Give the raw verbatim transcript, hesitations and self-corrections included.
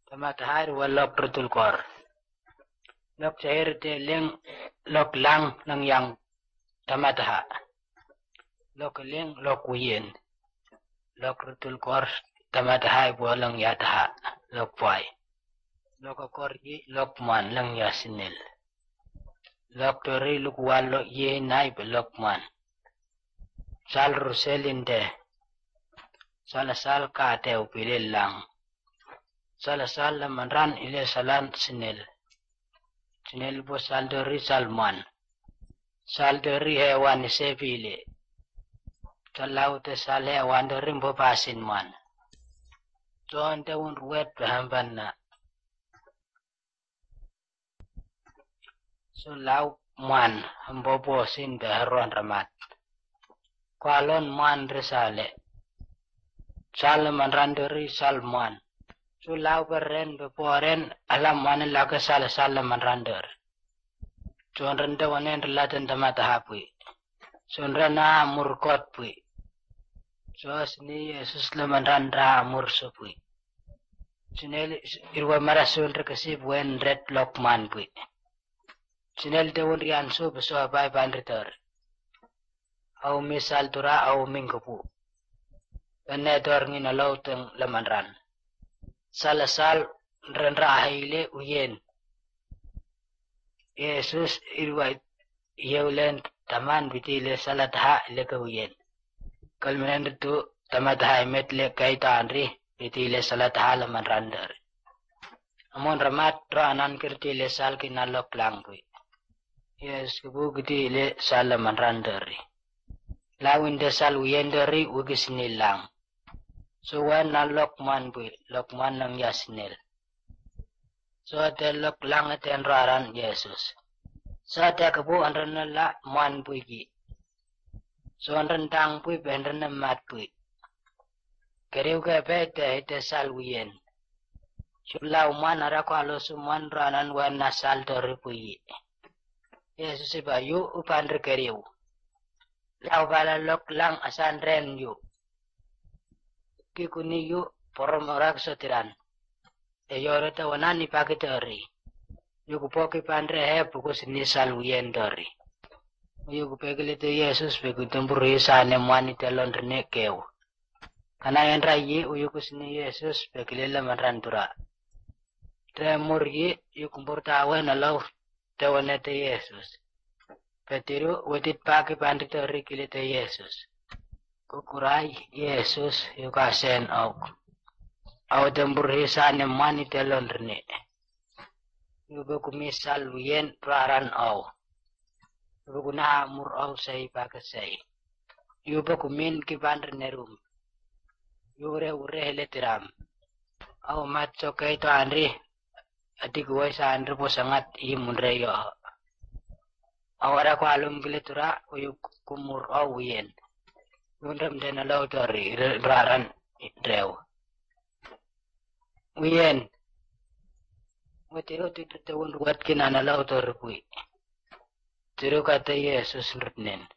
tamatahar walok rutul kor. Lok cair te leng lok lang nang yang tamataha. Lok leng lok uyen. Lok rutul kor tamatahai bolang yataha. Lok puai. Lok kor ye lok man lang yasinil. Lok tori luk walo ye nai be lok man. Sal ruselinde. Sala sal ka te upilil lang. Sala sal manran ile salan sinil. Sinil bo sal dori salman. Sal dori hewan sepile. Salau te sal hewan dori bo pasin man. Tuan te un ruwet bahamban na. So lau man hambobo sin beharon ramat. Kualon man resale. Sal manran dori salman. So lau beren beporen alam man laga sal sal manran dori. Tuan renda wanen relatan tamata hapui. So rena murkot pui. So sini Yesus leman randa murso pui. Sinel irwa marasul rekasib wen red lock man pui. Sinel te un rian so beso abai bandritor. Au misal tura au minggu pu. Benne dor ngina lauteng leman ran. Salasal renra haile uyen. Yesus irwa yeulen taman bitile salat ha leka uyen. Kalmenan itu tamat ha emet le kaita anri bitile salat ha leman randar. Amon ramat ranan kirtile sal kinalok lang kui. Yes kubu kitile sal leman randari. Lawin de sal uyen dari ugis nilang. So wan nalok man bui lok man lang yasnil. So te lok lang aten raran Yesus. So te kebu anran la man bui ki. So anran tang bui benran mat bui. Keriu ke bete ite sal uyen. Sulau man arako alo suman ranan wan nasal dari bui. Yesus ibayu upan rekeriu. Lau bala lok lang asan ren yu. Kikuni yu poromorak sotiran. E yore te wanani pake tori. Yu kupoki pandre he pukus nisal uyen tori. Yu kupekili te Yesus peku tempur hisane mwani telon rene keu. Kana yan rayi uyu kusini Yesus pekili leman rantura. Te murgi yu kumpur tawe nalau te wane te Yesus. Petiru wedit pake pandre tori kili te Yesus. Kukurai Yesus yukasen auk. Au tempur hisane mwani telon rene. Yugo kumisal uyen praran au. Yugo na mur au say pakasay. Yugo kumin kipandre nerum. Yure ure heletiram. Au matso kaito anri. Ati kuwai sa anri po sangat imunre yo. Awara ko alum giletura uyuk kumur au uyen. Yundam dena lau tori raran drew. Uyen. Mutiru titu tawun ruwat kinana lau tori pui. Tiru kata Yesus nrutnen.